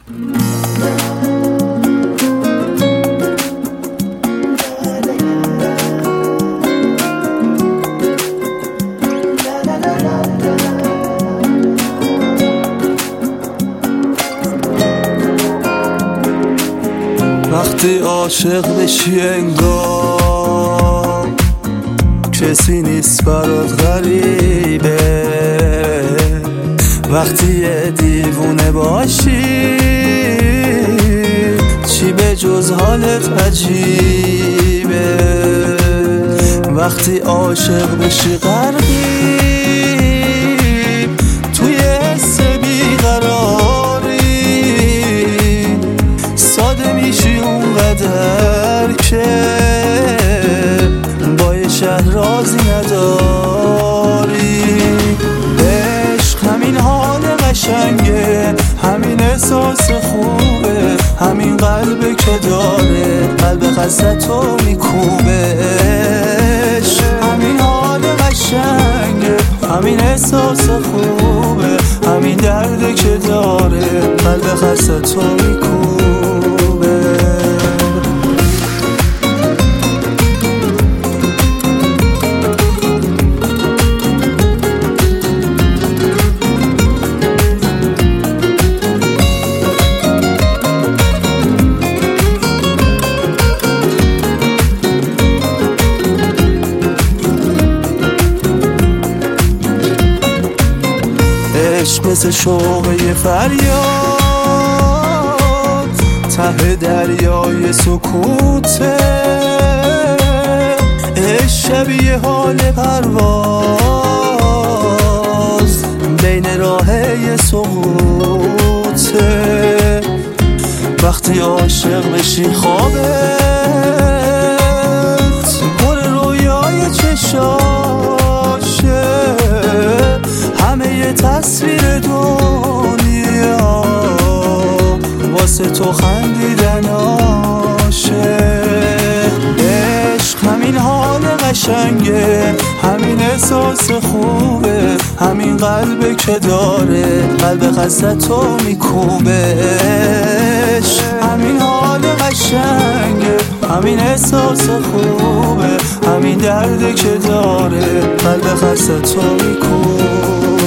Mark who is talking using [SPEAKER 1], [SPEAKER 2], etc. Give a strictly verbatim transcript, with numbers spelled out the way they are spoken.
[SPEAKER 1] وقتی عاشق بشی انگار کسی نیست برات غریبه، وقتی یه دیوونه باشی چی به جز حالت عجیبه، وقتی عاشق بشی غرقی توی حس بیقراری، ساده میشی اونقدر که با یه شهر رازی نداری. عشق همین حال قشنگه، همین احساس خوبه، همین قلبه که داره قلب خسته تو میکوبه. عشق همین حال قشنگه، همین احساس خوبه، همین درده که داره قلب خسته تو میکوبه. عشق مثل شوقه فریاد ته دریای سکوته، عشق شبیه حال پرواز بین راهی سقوطه. وقتی عاشق بشی خوابت پر رویای چشاشه، همه یه تصویر دنیا واسه تو خندیدناشه. عشق همین حال قشنگه، همین احساس خوبه، همین قلبه که داره قلب خسته تو میکوبه. عشق همین حال قشنگه، همین احساس خوبه، همین درده که داره قلب خسته تو میکوبه.